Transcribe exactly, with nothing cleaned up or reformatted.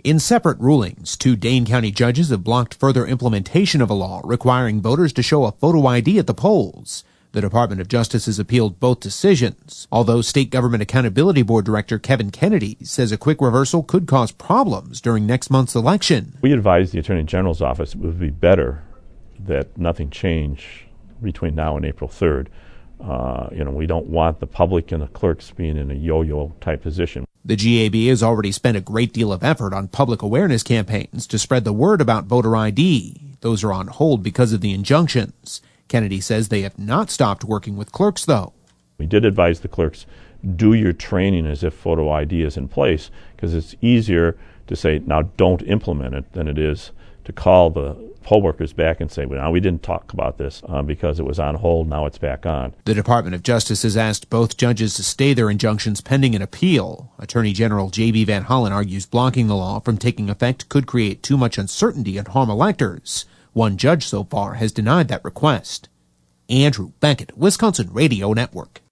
In separate rulings, two Dane County judges have blocked further implementation of a law requiring voters to show a photo I D at the polls. The Department of Justice has appealed both decisions, although State Government Accountability Board Director Kevin Kennedy says a quick reversal could cause problems during next month's election. We advised the Attorney General's office it would be better that nothing change between now and April third. Uh, you know, we don't want the public and the clerks being in a yo-yo type position. The G A B has already spent a great deal of effort on public awareness campaigns to spread the word about voter I D. Those are on hold because of the injunctions. Kennedy says they have not stopped working with clerks, though. We did advise the clerks, do your training as if photo I D is in place, because it's easier to say, now don't implement it, than it is to call the poll workers back and say, well, now we didn't talk about this uh, because it was on hold, now it's back on. The Department of Justice has asked both judges to stay their injunctions pending an appeal. Attorney General J B Van Hollen argues blocking the law from taking effect could create too much uncertainty and harm electors. One judge so far has denied that request. Andrew Beckett, Wisconsin Radio Network.